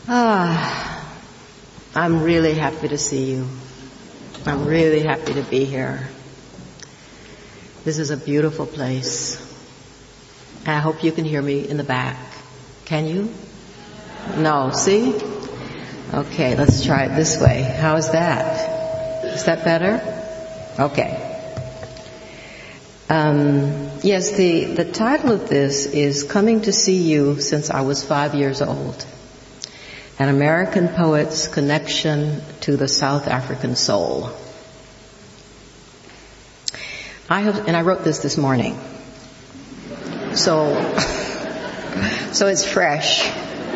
I'm really happy to see you. I'm really happy to be here. This is a beautiful place. I hope you can hear me in the back. Can you? No, see? Okay, let's try it this way. How is that? Is that better? Okay. Yes, the title of this is Coming to See You Since I Was 5 years old. An American Poet's Connection to the South African Soul. I wrote this morning. So it's fresh.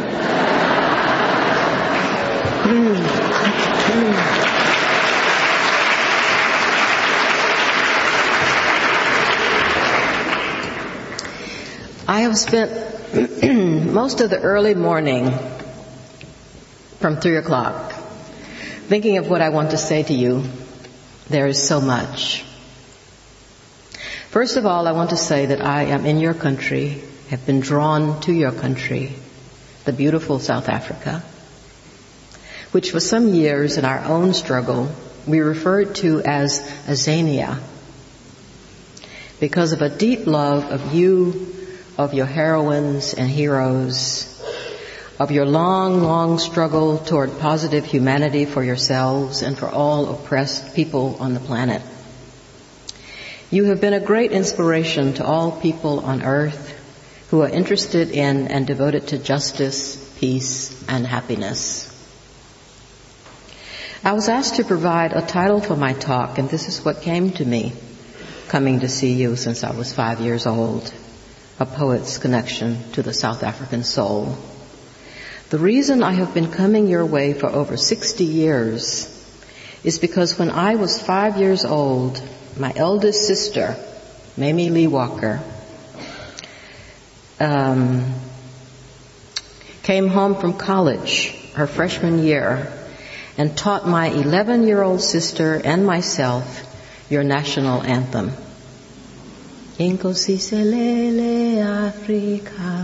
I have spent most of the early morning from 3 o'clock thinking of what I want to say to you. There is so much. First of all, I want to say that I am in your country, have been drawn to your country, the beautiful South Africa, which for some years in our own struggle we referred to as Azania, because of a deep love of you, of your heroines and heroes, of your long, long struggle toward positive humanity for yourselves and for all oppressed people on the planet. You have been a great inspiration to all people on earth who are interested in and devoted to justice, peace, and happiness. I was asked to provide a title for my talk, and this is what came to me, Coming to See You Since I Was 5 years old, a poet's connection to the South African soul. The reason I have been coming your way for over 60 years is because when I was 5 years old, my eldest sister, Mamie Lee Walker, came home from college her freshman year and taught my 11-year-old sister and myself your national anthem. Inkosisele Afrika.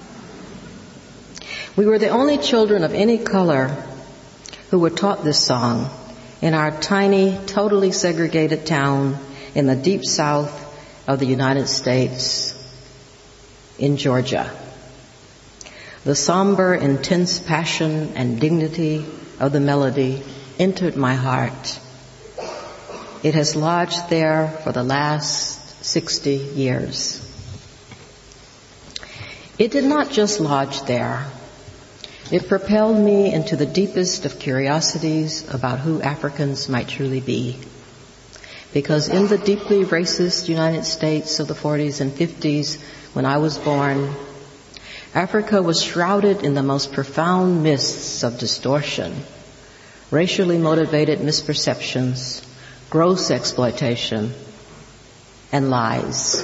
We were the only children of any color who were taught this song in our tiny, totally segregated town in the deep south of the United States, in Georgia. The somber, intense passion and dignity of the melody entered my heart. It has lodged there for the last 60 years. It did not just lodge there. It propelled me into the deepest of curiosities about who Africans might truly be. Because in the deeply racist United States of the 40s and 50s, when I was born, Africa was shrouded in the most profound mists of distortion, racially motivated misperceptions, gross exploitation, and lies.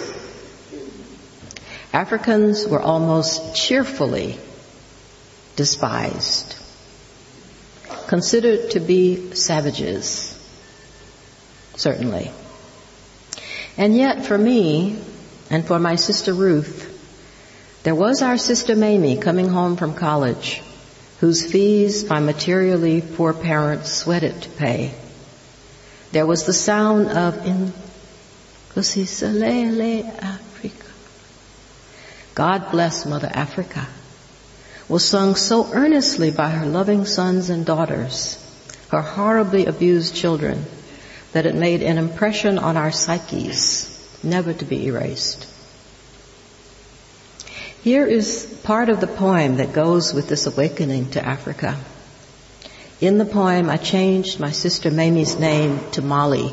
Africans were almost cheerfully despised, considered to be savages, certainly. And yet for me and for my sister Ruth, there was our sister Mamie coming home from college, whose fees my materially poor parents sweated to pay. There was the sound of Inkosisele Afrika. God bless Mother Africa, was sung so earnestly by her loving sons and daughters, her horribly abused children, that it made an impression on our psyches, never to be erased. Here is part of the poem that goes with this awakening to Africa. In the poem, I changed my sister Mamie's name to Molly.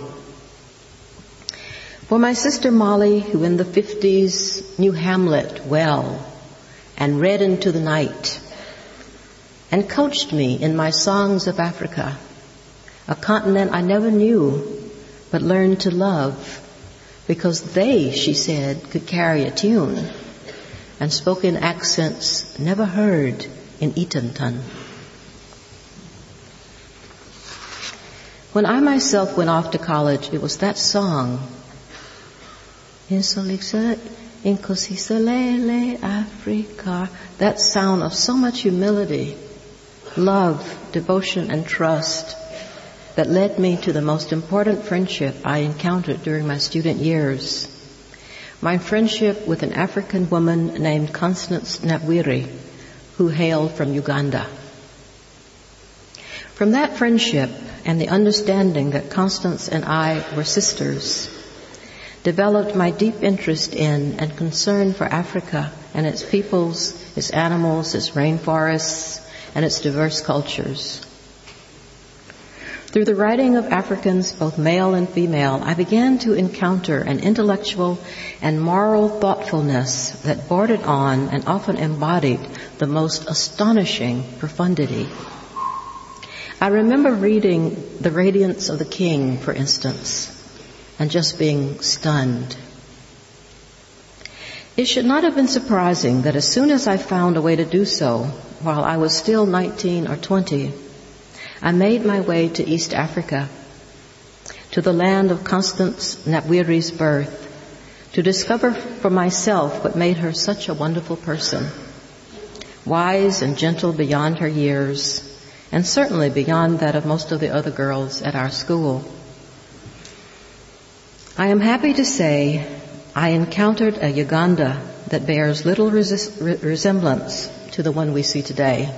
For my sister Molly, who in the 50s knew Hamlet well and read into the night and coached me in my songs of Africa, a continent I never knew but learned to love because they, she said, could carry a tune and spoke in accents never heard in Etonton. When I myself went off to college, it was that song, Inkosisele Afrika, that sound of so much humility love, devotion, and trust that led me to the most important friendship I encountered during my student years. My friendship with an African woman named Constance Nabwiri, who hailed from Uganda. From that friendship and the understanding that Constance and I were sisters, developed my deep interest in and concern for Africa and its peoples, its animals, its rainforests, and its diverse cultures. Through the writing of Africans, both male and female, I began to encounter an intellectual and moral thoughtfulness that bordered on and often embodied the most astonishing profundity. I remember reading The Radiance of the King, for instance, and just being stunned. It should not have been surprising that as soon as I found a way to do so, while I was still 19 or 20, I made my way to East Africa, to the land of Constance Nabwiri's birth, to discover for myself what made her such a wonderful person, wise and gentle beyond her years, and certainly beyond that of most of the other girls at our school. I am happy to say I encountered a Uganda that bears little resemblance to the one we see today.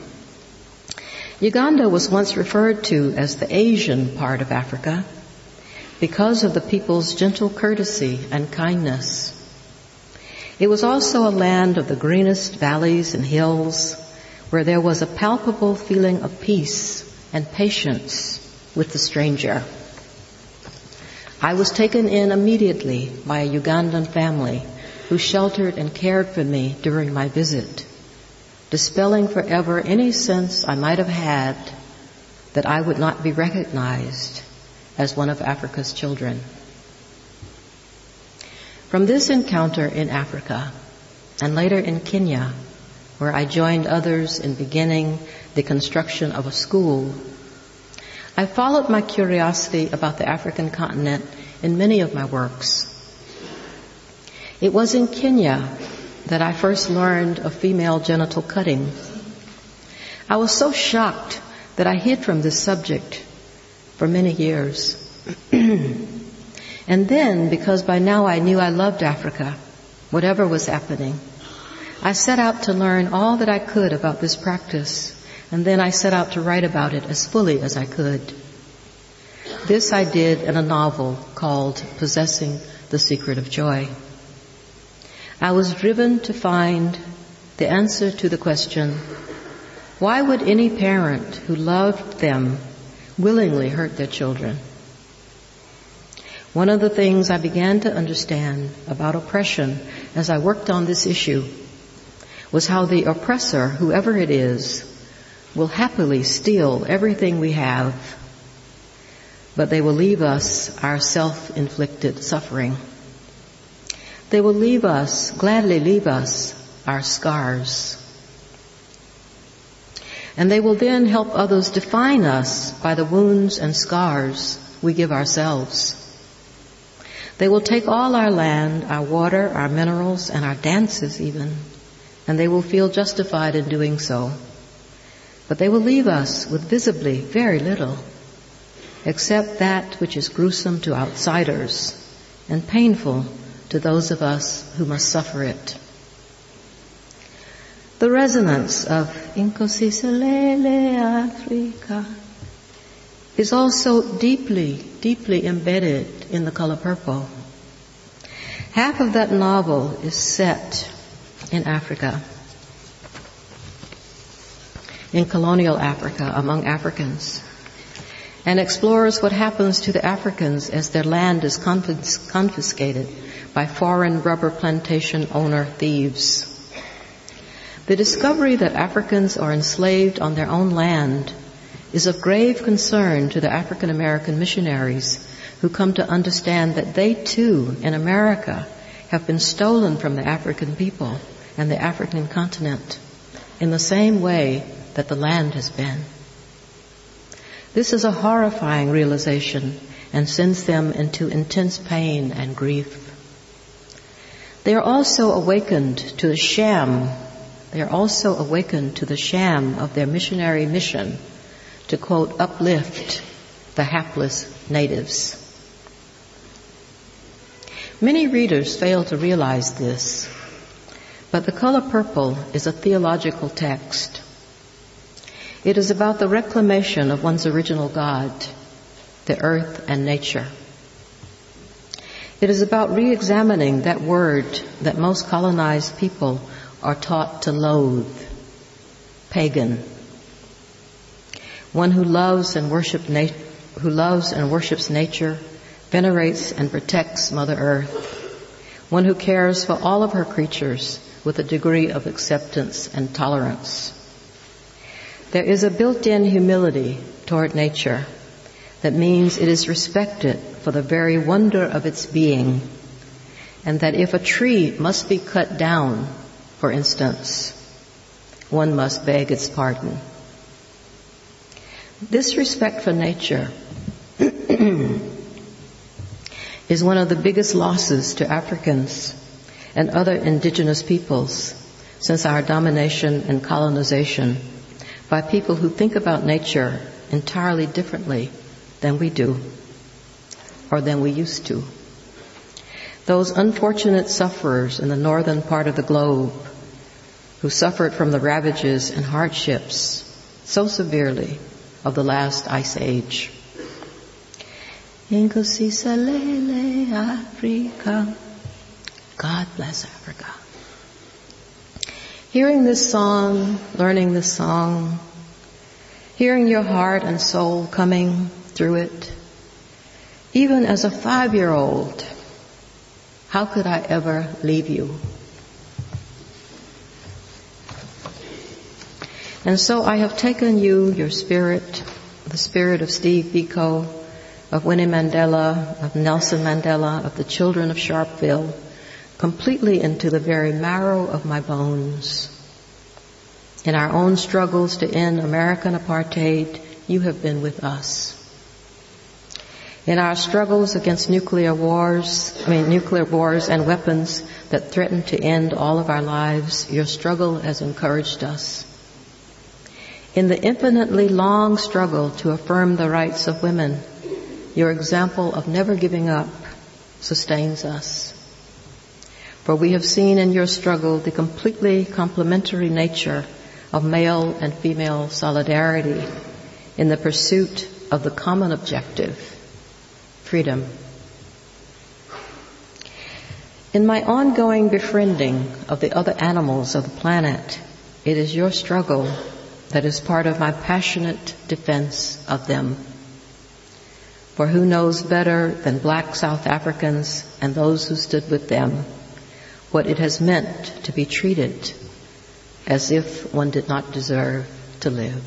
Uganda was once referred to as the Asian part of Africa because of the people's gentle courtesy and kindness. It was also a land of the greenest valleys and hills where there was a palpable feeling of peace and patience with the stranger. I was taken in immediately by a Ugandan family who sheltered and cared for me during my visit, dispelling forever any sense I might have had that I would not be recognized as one of Africa's children. From this encounter in Africa, and later in Kenya, where I joined others in beginning the construction of a school, I followed my curiosity about the African continent in many of my works. It was in Kenya that I first learned of female genital cutting. I was so shocked that I hid from this subject for many years. And then, because by now I knew I loved Africa, whatever was happening, I set out to learn all that I could about this practice, and then I set out to write about it as fully as I could. This I did in a novel called Possessing the Secret of Joy. I was driven to find the answer to the question, why would any parent who loved them willingly hurt their children? One of the things I began to understand about oppression as I worked on this issue was how the oppressor, whoever it is, will happily steal everything we have, but they will leave us our self-inflicted suffering. They will gladly leave us our scars. And they will then help others define us by the wounds and scars we give ourselves. They will take all our land, our water, our minerals, and our dances even, and they will feel justified in doing so. But they will leave us with visibly very little, except that which is gruesome to outsiders and painful to those of us who must suffer it. The resonance of Inkosiselele Africa is also deeply, deeply embedded in The Color Purple. Half of that novel is set in Africa, in colonial Africa, among Africans, and explores what happens to the Africans as their land is confiscated by foreign rubber plantation owner thieves. The discovery that Africans are enslaved on their own land is of grave concern to the African American missionaries who come to understand that they too, in America, have been stolen from the African people and the African continent in the same way that the land has been. This is a horrifying realization and sends them into intense pain and grief. They are also awakened to the sham they are also awakened to the sham of their missionary mission to, quote, uplift the hapless natives. Many readers fail to realize this, but The Color Purple is a theological text. It is about the reclamation of one's original God, the earth and nature. It is about re-examining that word that most colonized people are taught to loathe, pagan. One who loves and worships nature, venerates and protects Mother Earth. One who cares for all of her creatures with a degree of acceptance and tolerance. There is a built-in humility toward nature that means it is respected for the very wonder of its being, and that if a tree must be cut down, for instance, one must beg its pardon. This respect for nature is one of the biggest losses to Africans and other indigenous peoples since our domination and colonization by people who think about nature entirely differently than we do, or than we used to. Those unfortunate sufferers in the northern part of the globe who suffered from the ravages and hardships so severely of the last ice age. Nkosi Salele Africa. God bless Africa. Hearing this song, learning this song, hearing your heart and soul coming through it, even as a 5-year-old, how could I ever leave you? And so I have taken you, your spirit, the spirit of Steve Biko, of Winnie Mandela, of Nelson Mandela, of the children of Sharpeville, completely into the very marrow of my bones. In our own struggles to end American apartheid, you have been with us. In our struggles against nuclear wars and weapons that threaten to end all of our lives, your struggle has encouraged us. In the infinitely long struggle to affirm the rights of women, your example of never giving up sustains us. For we have seen in your struggle the completely complementary nature of male and female solidarity in the pursuit of the common objective, freedom. In my ongoing befriending of the other animals of the planet, it is your struggle that is part of my passionate defense of them. For who knows better than black South Africans and those who stood with them what it has meant to be treated as if one did not deserve to live.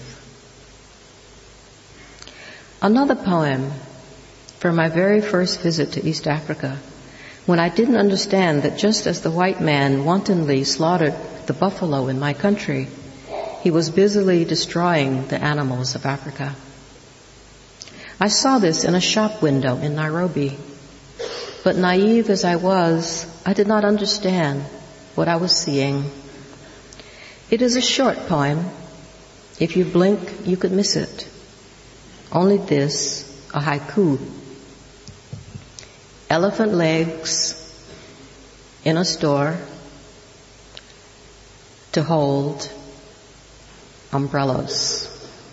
Another poem from my very first visit to East Africa, when I didn't understand that just as the white man wantonly slaughtered the buffalo in my country, he was busily destroying the animals of Africa. I saw this in a shop window in Nairobi, but naive as I was, I did not understand what I was seeing. It is a short poem. If you blink, you could miss it. Only this, a haiku. Elephant legs in a store to hold umbrellas.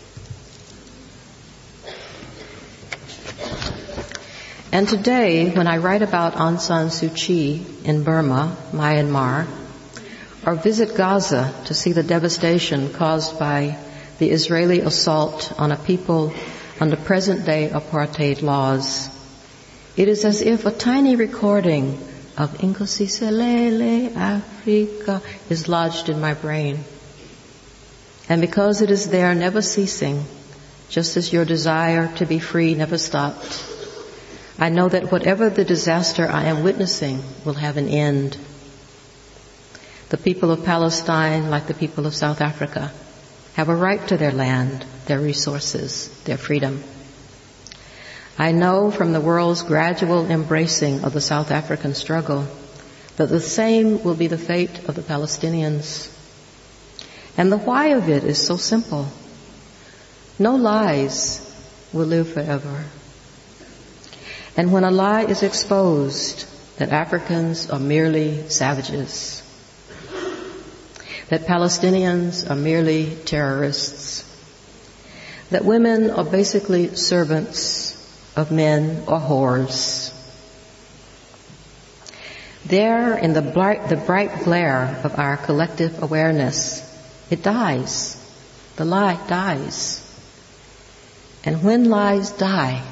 And today, when I write about Aung San Suu Kyi in Burma, Myanmar, or visit Gaza to see the devastation caused by the Israeli assault on a people under present-day apartheid laws, it is as if a tiny recording of Nkosi Salele Africa is lodged in my brain. And because it is there never ceasing, just as your desire to be free never stopped, I know that whatever the disaster I am witnessing will have an end. The people of Palestine, like the people of South Africa, have a right to their land, their resources, their freedom. I know from the world's gradual embracing of the South African struggle that the same will be the fate of the Palestinians. And the why of it is so simple. No lies will live forever. And when a lie is exposed that Africans are merely savages, that Palestinians are merely terrorists, that women are basically servants of men or whores, there in the bright glare of our collective awareness, it dies. The lie dies. And when lies die,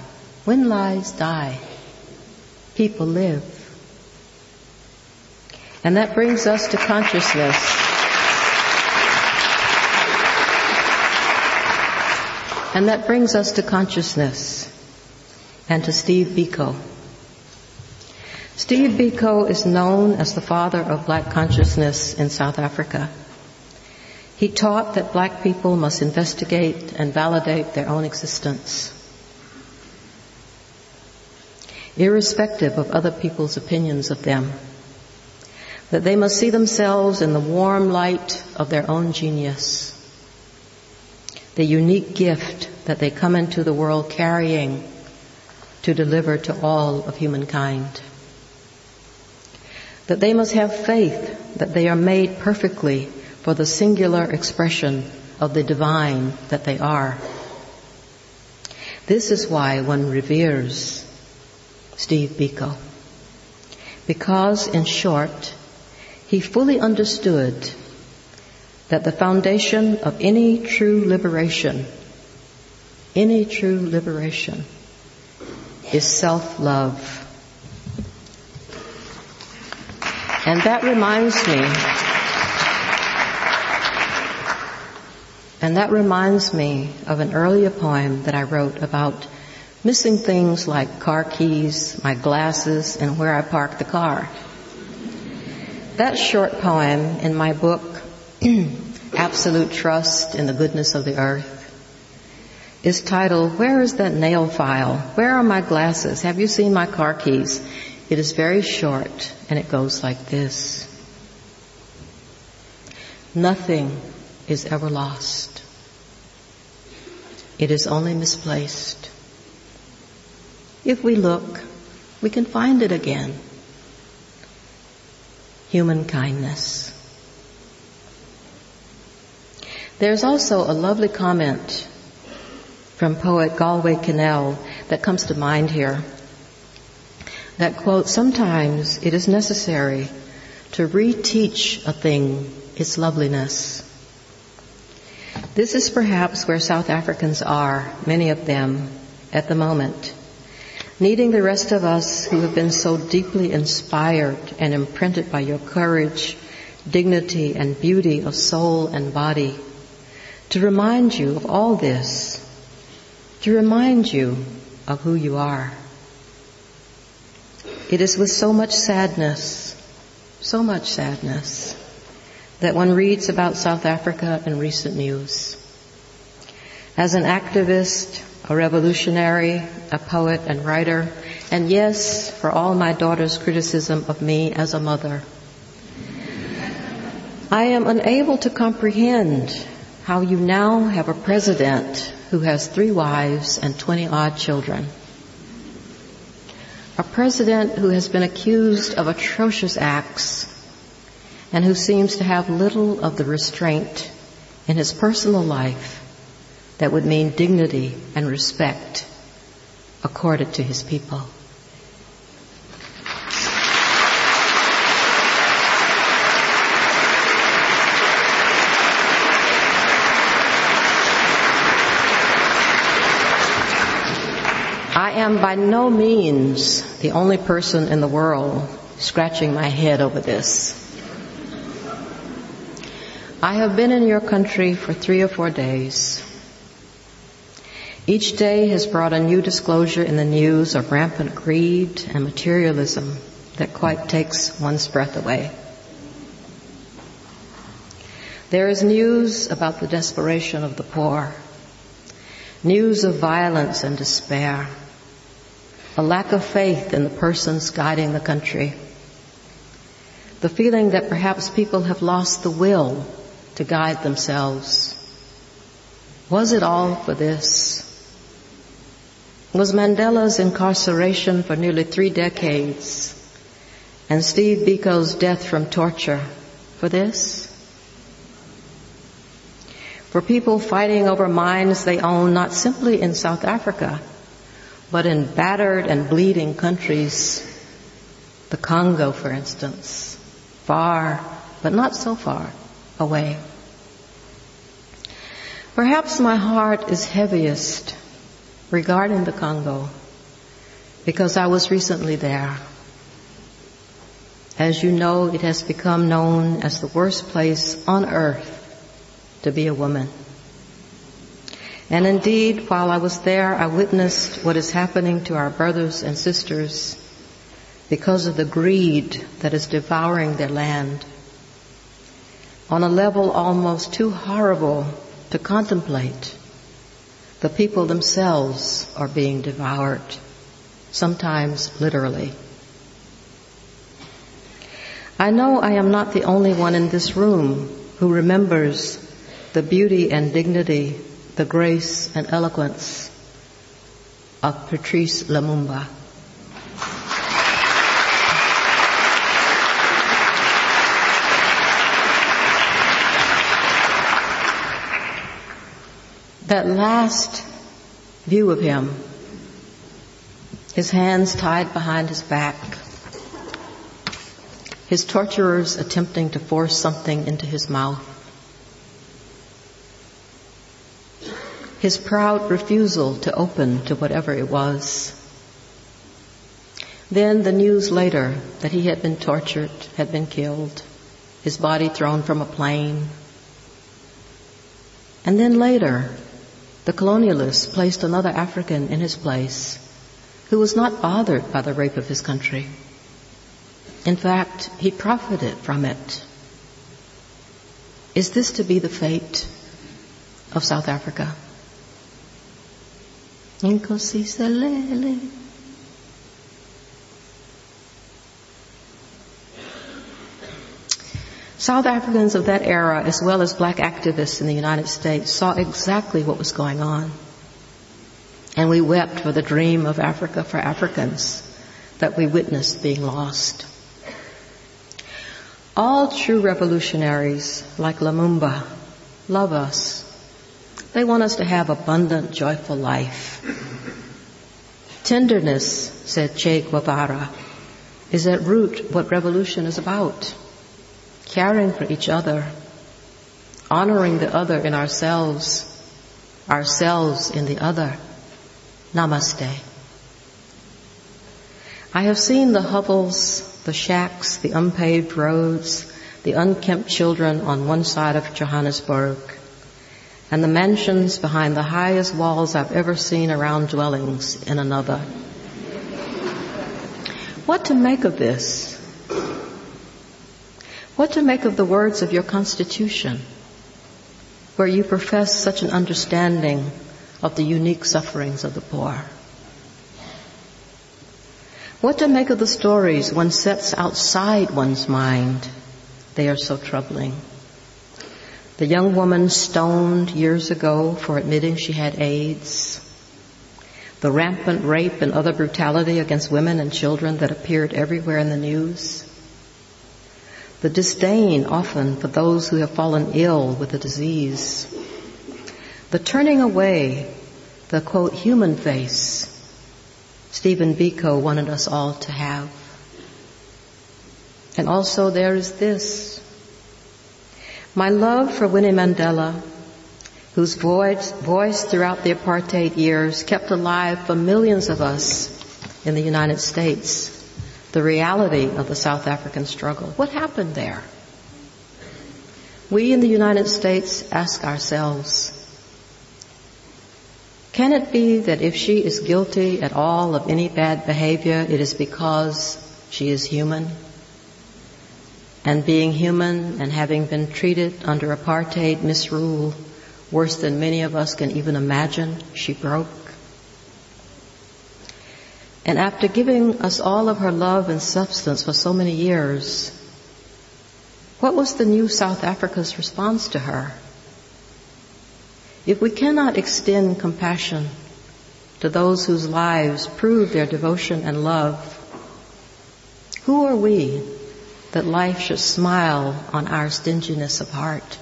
people live. And that brings us to consciousness. And that brings us to consciousness and to Steve Biko. Steve Biko is known as the father of black consciousness in South Africa. He taught that black people must investigate and validate their own existence, irrespective of other people's opinions of them, that they must see themselves in the warm light of their own genius, the unique gift that they come into the world carrying to deliver to all of humankind. That they must have faith that they are made perfectly for the singular expression of the divine that they are. This is why one reveres Steve Biko. Because, in short, he fully understood that the foundation of any true liberation is self-love. And that reminds me of an earlier poem that I wrote about missing things like car keys, my glasses, and where I parked the car. That short poem in my book, Absolute Trust in the Goodness of the Earth, is titled, Where is that nail file? Where are my glasses? Have you seen my car keys? It is very short, and it goes like this. Nothing is ever lost. It is only misplaced. If we look, we can find it again. Human kindness. There's also a lovely comment from poet Galway Kinnell that comes to mind here. That quote, sometimes it is necessary to reteach a thing its loveliness. This is perhaps where South Africans are, many of them, at the moment, needing the rest of us who have been so deeply inspired and imprinted by your courage, dignity, and beauty of soul and body, to remind you of all this, to remind you of who you are. It is with so much sadness, that one reads about South Africa in recent news. As an activist, a revolutionary, a poet and writer, and yes, for all my daughter's criticism of me as a mother, I am unable to comprehend how you now have a president who has 3 wives and 20-odd children. A president who has been accused of atrocious acts and who seems to have little of the restraint in his personal life that would mean dignity and respect accorded to his people. I am by no means the only person in the world scratching my head over this. I have been in your country for 3 or 4 days. Each day has brought a new disclosure in the news of rampant greed and materialism that quite takes one's breath away. There is news about the desperation of the poor, news of violence and despair, a lack of faith in the persons guiding the country, the feeling that perhaps people have lost the will to guide themselves. Was it all for this? Was Mandela's incarceration for nearly 3 decades and Steve Biko's death from torture for this? For people fighting over mines they own not simply in South Africa, but in battered and bleeding countries, the Congo, for instance, far, but not so far away. Perhaps my heart is heaviest regarding the Congo because I was recently there. As you know, it has become known as the worst place on earth to be a woman. And indeed, while I was there, I witnessed what is happening to our brothers and sisters because of the greed that is devouring their land. On a level almost too horrible to contemplate, the people themselves are being devoured, sometimes literally. I know I am not the only one in this room who remembers the beauty and dignity, the grace and eloquence of Patrice Lumumba. That last view of him, his hands tied behind his back, his torturers attempting to force something into his mouth, his proud refusal to open to whatever it was. Then the news later that he had been tortured, had been killed, his body thrown from a plane. And then later, the colonialists placed another African in his place who was not bothered by the rape of his country. In fact, he profited from it. Is this to be the fate of South Africa? Nkosi Selele. South Africans of that era, as well as black activists in the United States, saw exactly what was going on. And we wept for the dream of Africa for Africans that we witnessed being lost. All true revolutionaries, like Lumumba, love us. They want us to have abundant, joyful life. Tenderness, said Che Guevara, is at root what revolution is about. Caring for each other, honoring the other in ourselves in the other. Namaste. I have seen the hovels, the shacks, the unpaved roads, the unkempt children on one side of Johannesburg, and the mansions behind the highest walls I've ever seen around dwellings in another. What to make of this? What to make of the words of your Constitution, where you profess such an understanding of the unique sufferings of the poor? What to make of the stories one sets outside one's mind? They are so troubling. The young woman stoned years ago for admitting she had AIDS. The rampant rape and other brutality against women and children that appeared everywhere in the news. The disdain often for those who have fallen ill with the disease. The turning away, the, quote, human face Stephen Biko wanted us all to have. And also there is this. My love for Winnie Mandela, whose voice throughout the apartheid years kept alive for millions of us in the United States the reality of the South African struggle. What happened there? We in the United States ask ourselves, can it be that if she is guilty at all of any bad behavior, it is because she is human? And being human and having been treated under apartheid misrule worse than many of us can even imagine, she broke. And after giving us all of her love and substance for so many years, What was the new South Africa's response to her? If we cannot extend compassion to those whose lives prove their devotion and love, who are we that life should smile on our stinginess of heart?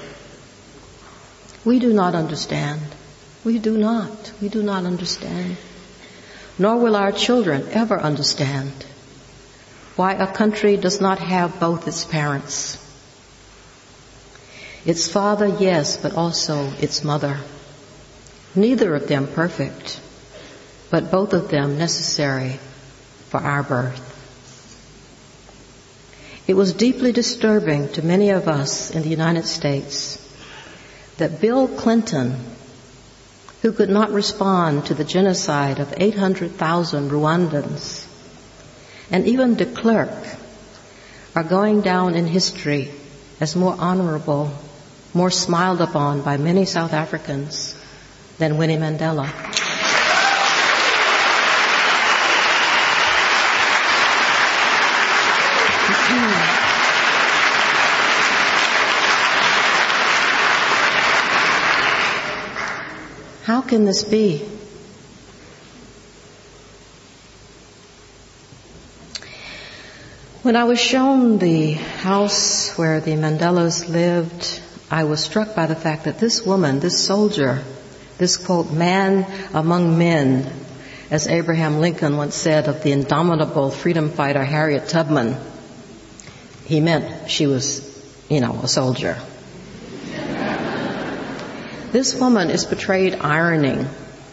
We do not understand. We do not. We do not understand. Nor will our children ever understand why a country does not have both its parents. Its father, yes, but also its mother. Neither of them perfect, but both of them necessary for our birth. It was deeply disturbing to many of us in the United States that Bill Clinton, who could not respond to the genocide of 800,000 Rwandans, and even de Klerk are going down in history as more honorable, more smiled upon by many South Africans than Winnie Mandela. How can this be? When I was shown the house where the Mandelas lived, I was struck by the fact that this woman, this soldier, this, quote, man among men, as Abraham Lincoln once said of the indomitable freedom fighter Harriet Tubman, he meant she was, a soldier. This woman is portrayed ironing.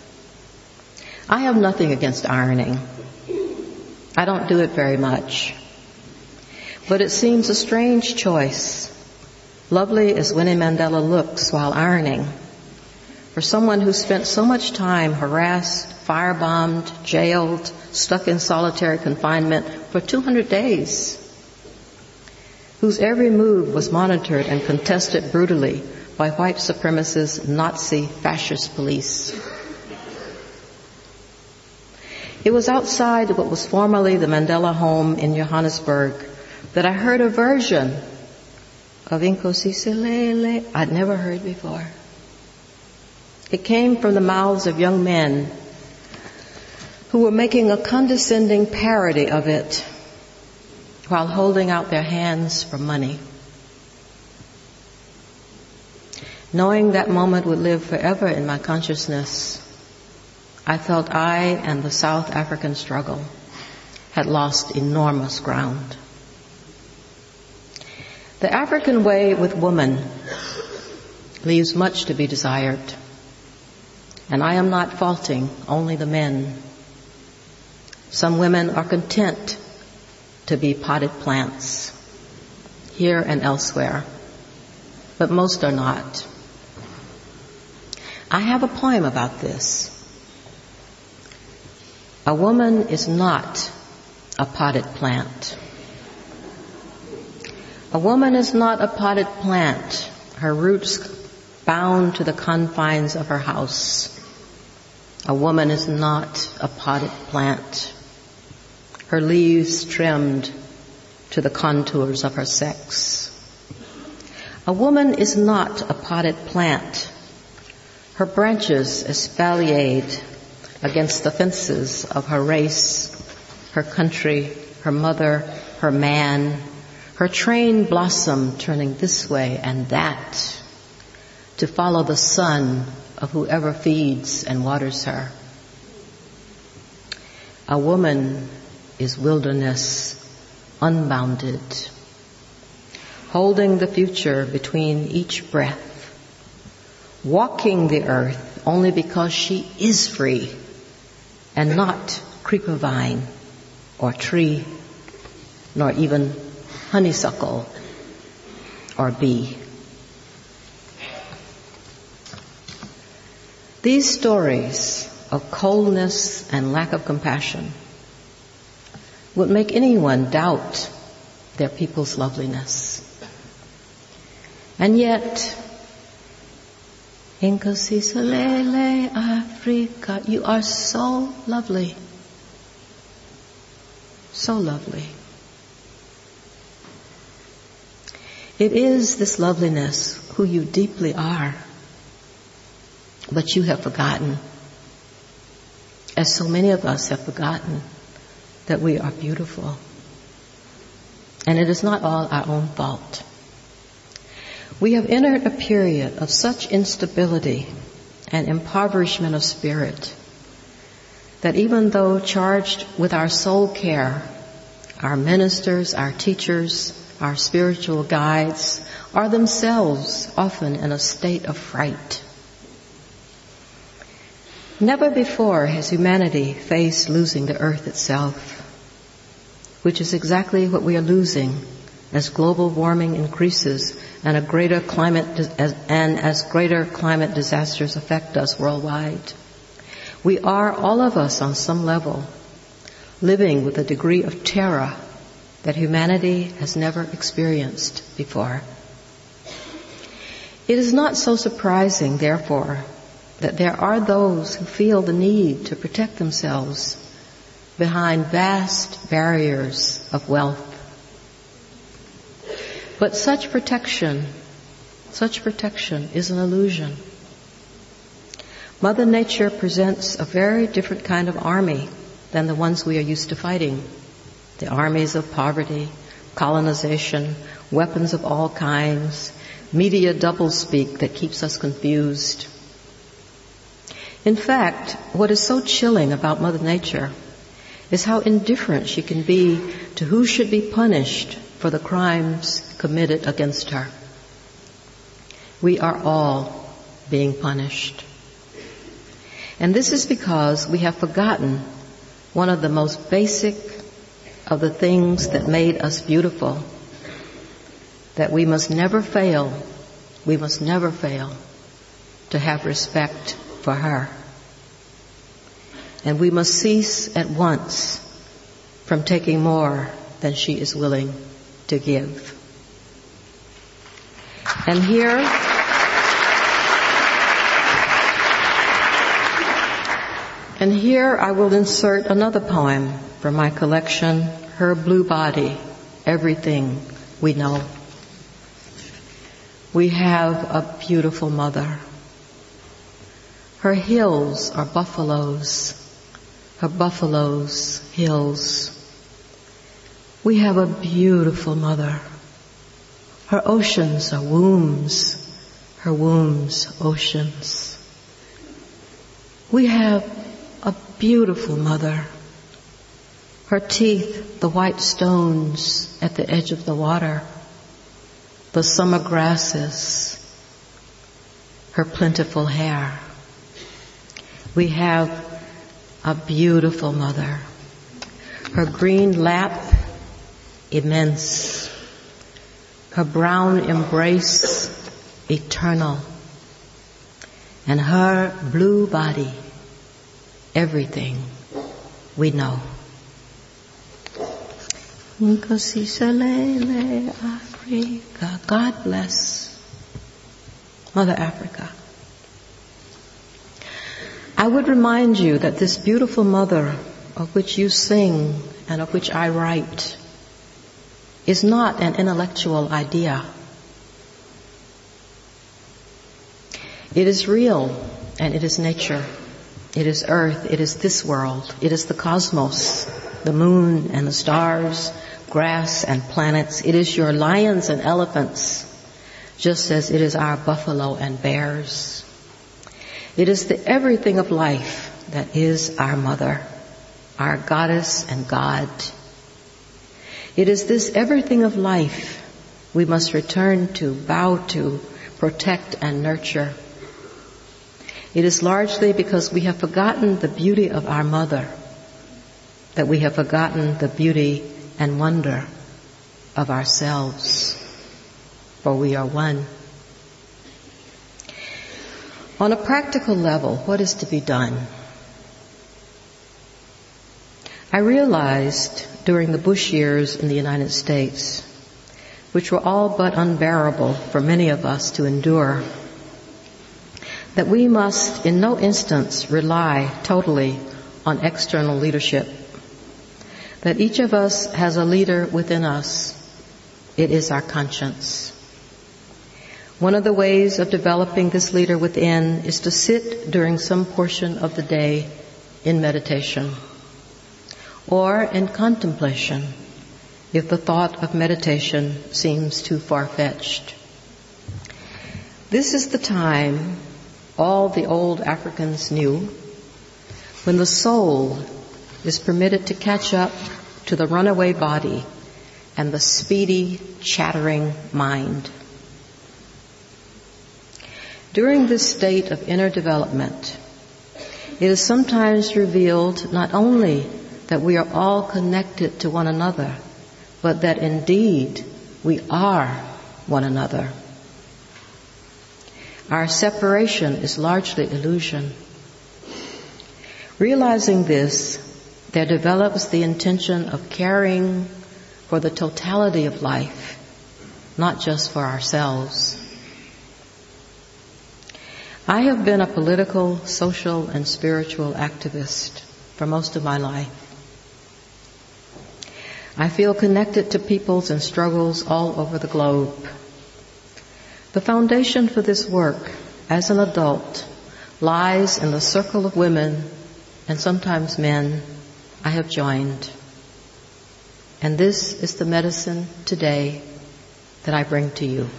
I have nothing against ironing. I don't do it very much. But it seems a strange choice, lovely as Winnie Mandela looks while ironing, for someone who spent so much time harassed, firebombed, jailed, stuck in solitary confinement for 200 days, whose every move was monitored and contested brutally by white supremacist Nazi fascist police. It was outside what was formerly the Mandela home in Johannesburg that I heard a version of Inkosisilele I'd never heard before. It came from the mouths of young men who were making a condescending parody of it while holding out their hands for money. Knowing that moment would live forever in my consciousness, I felt I and the South African struggle had lost enormous ground. The African way with woman leaves much to be desired, and I am not faulting only the men. Some women are content to be potted plants, here and elsewhere, but most are not. I have a poem about this. A woman is not a potted plant. A woman is not a potted plant, her roots bound to the confines of her house. A woman is not a potted plant, her leaves trimmed to the contours of her sex. A woman is not a potted plant, her branches espaliered against the fences of her race, her country, her mother, her man, her trained blossom turning this way and that to follow the sun of whoever feeds and waters her. A woman is wilderness, unbounded, holding the future between each breath, walking the earth only because she is free and not creeper vine or tree, nor even honeysuckle or bee. These stories of coldness and lack of compassion would make anyone doubt their people's loveliness. And yet, Inkosisilele Africa, you are so lovely. So lovely. It is this loveliness, who you deeply are, but you have forgotten, as so many of us have forgotten, that we are beautiful. And it is not all our own fault. We have entered a period of such instability and impoverishment of spirit that even though charged with our soul care, our ministers, our teachers, our spiritual guides are themselves often in a state of fright. Never before has humanity faced losing the earth itself, which is exactly what we are losing as global warming increases and as greater climate disasters affect us worldwide. We are, all of us on some level, living with a degree of terror that humanity has never experienced before. It is not so surprising, therefore, that there are those who feel the need to protect themselves behind vast barriers of wealth. But such protection is an illusion. Mother Nature presents a very different kind of army than the ones we are used to fighting. The armies of poverty, colonization, weapons of all kinds, media doublespeak that keeps us confused. In fact, what is so chilling about Mother Nature is how indifferent she can be to who should be punished for the crimes committed against her. We are all being punished. And this is because we have forgotten one of the most basic of the things that made us beautiful, that we must never fail to have respect for her. And we must cease at once from taking more than she is willing to give. And here I will insert another poem from my collection, Her Blue Body, Everything We Know. We have a beautiful mother. Her hills are buffaloes, her buffaloes hills. We have a beautiful mother. Her oceans are wombs, her wombs oceans. We have a beautiful mother. Her teeth, the white stones at the edge of the water, the summer grasses, her plentiful hair. We have a beautiful mother. Her green lap, immense. Her brown embrace, eternal. And her blue body, everything we know. Africa. God bless Mother Africa. I would remind you that this beautiful mother of which you sing and of which I write is not an intellectual idea. It is real and it is nature. It is earth. It is this world. It is the cosmos, the moon and the stars, grass and planets. It is your lions and elephants, just as it is our buffalo and bears. It is the everything of life that is our mother, our goddess and God. It is this everything of life we must return to, bow to, protect and nurture. It is largely because we have forgotten the beauty of our mother that we have forgotten the beauty and wonder of ourselves, for we are one. On a practical level, what is to be done? I realized during the Bush years in the United States, which were all but unbearable for many of us to endure, that we must in no instance rely totally on external leadership, that each of us has a leader within us. It is our conscience. One of the ways of developing this leader within is to sit during some portion of the day in meditation or in contemplation if the thought of meditation seems too far-fetched. This is the time all the old Africans knew when the soul is permitted to catch up to the runaway body and the speedy, chattering mind. During this state of inner development, it is sometimes revealed not only that we are all connected to one another, but that indeed we are one another. Our separation is largely illusion. Realizing this, there develops the intention of caring for the totality of life, not just for ourselves. I have been a political, social, and spiritual activist for most of my life. I feel connected to peoples and struggles all over the globe. The foundation for this work, as an adult, lies in the circle of women, and sometimes men, I have joined. And this is the medicine today that I bring to you.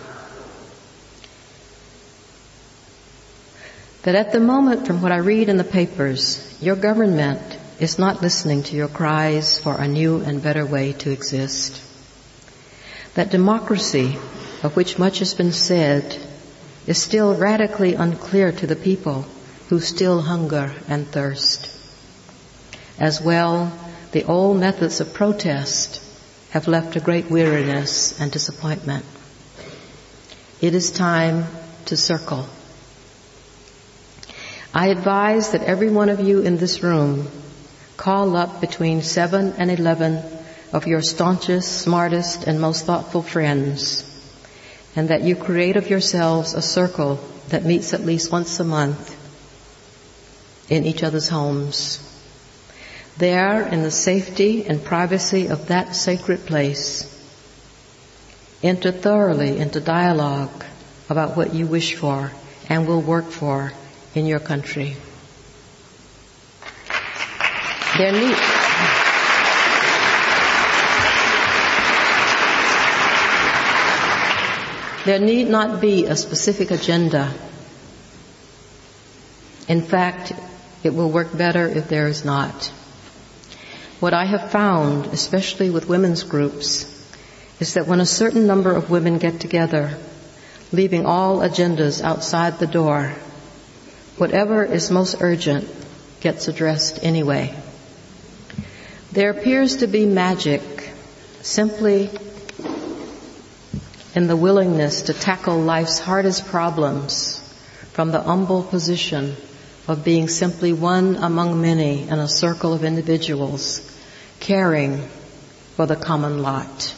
That at the moment, from what I read in the papers, your government is not listening to your cries for a new and better way to exist. That democracy, of which much has been said, is still radically unclear to the people who still hunger and thirst. As well, the old methods of protest have left a great weariness and disappointment. It is time to circle. I advise that every one of you in this room call up between 7 and 11 of your staunchest, smartest, and most thoughtful friends, and that you create of yourselves a circle that meets at least once a month in each other's homes. There, in the safety and privacy of that sacred place, enter thoroughly into dialogue about what you wish for and will work for in your country. There need not be a specific agenda. In fact, it will work better if there is not. What I have found, especially with women's groups, is that when a certain number of women get together, leaving all agendas outside the door, whatever is most urgent gets addressed anyway. There appears to be magic simply in the willingness to tackle life's hardest problems from the humble position of being simply one among many in a circle of individuals caring for the common lot.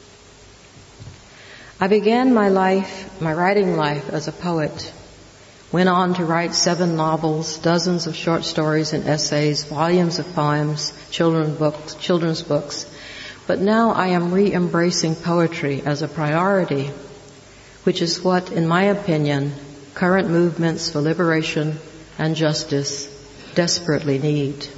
I began my writing life as a poet, went on to write 7 novels, dozens of short stories and essays, volumes of poems, children's books. But now I am re-embracing poetry as a priority, which is what, in my opinion, current movements for liberation and justice desperately need.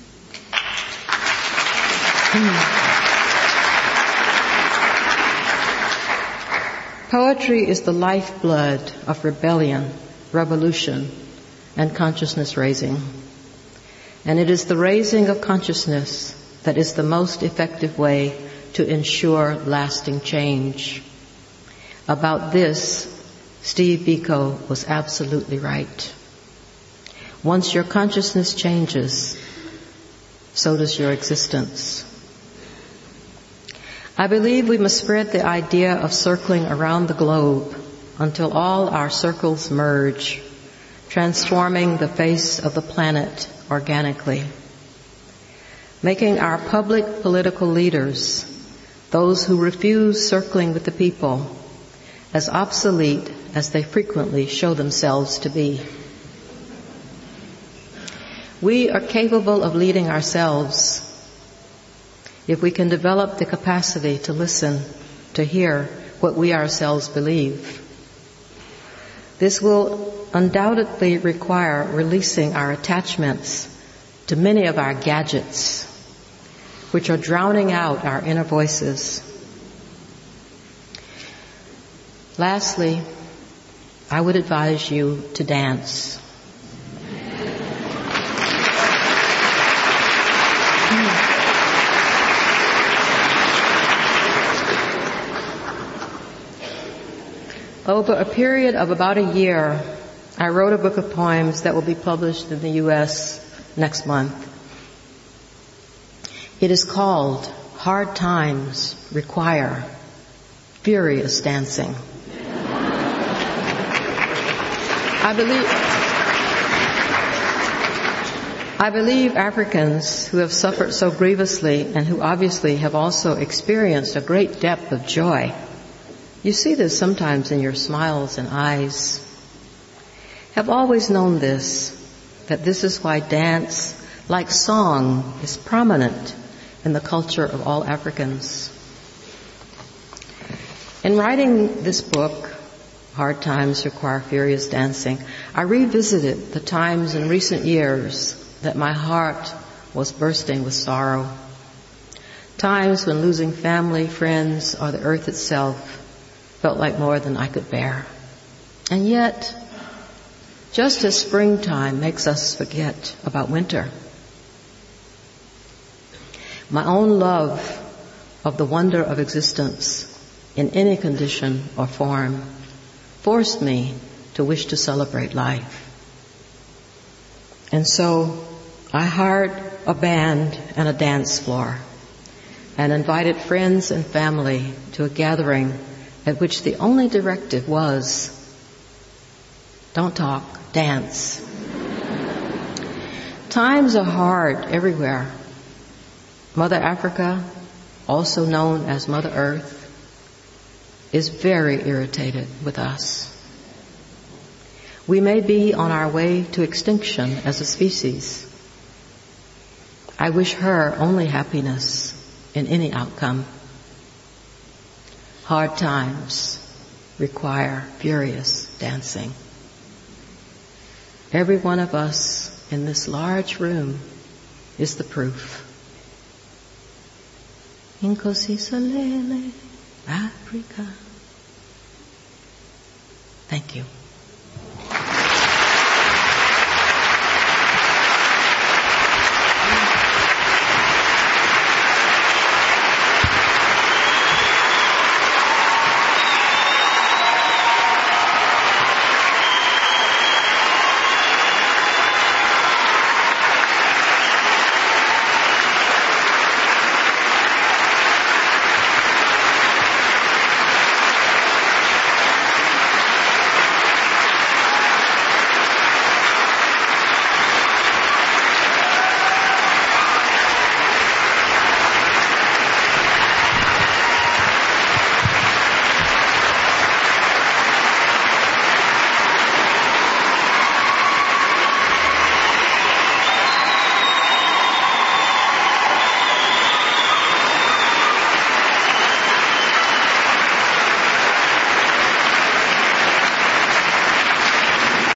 Poetry is the lifeblood of rebellion, revolution, and consciousness raising. And it is the raising of consciousness that is the most effective way to ensure lasting change. About this, Steve Biko was absolutely right. Once your consciousness changes, so does your existence. I believe we must spread the idea of circling around the globe until all our circles merge, transforming the face of the planet organically. Making our public political leaders, those who refuse circling with the people, as obsolete as they frequently show themselves to be. We are capable of leading ourselves if we can develop the capacity to listen, to hear what we ourselves believe. This will undoubtedly require releasing our attachments to many of our gadgets, which are drowning out our inner voices. Lastly, I would advise you to dance. Over a period of about a year, I wrote a book of poems that will be published in the U.S. next month. It is called Hard Times Require Furious Dancing. I believe Africans who have suffered so grievously and who obviously have also experienced a great depth of joy, you see this sometimes in your smiles and eyes, have always known this, that this is why dance, like song, is prominent in the culture of all Africans. In writing this book, Hard Times Require Furious Dancing, I revisited the times in recent years that my heart was bursting with sorrow. Times when losing family, friends, or the earth itself felt like more than I could bear. And yet, just as springtime makes us forget about winter, my own love of the wonder of existence in any condition or form forced me to wish to celebrate life. And so I hired a band and a dance floor and invited friends and family to a gathering at which the only directive was, don't talk, dance. Times are hard everywhere. Mother Africa, also known as Mother Earth, is very irritated with us. We may be on our way to extinction as a species. I wish her only happiness in any outcome. Hard times require furious dancing. Every one of us in this large room is the proof. Nkosi Solele, Africa. Thank you.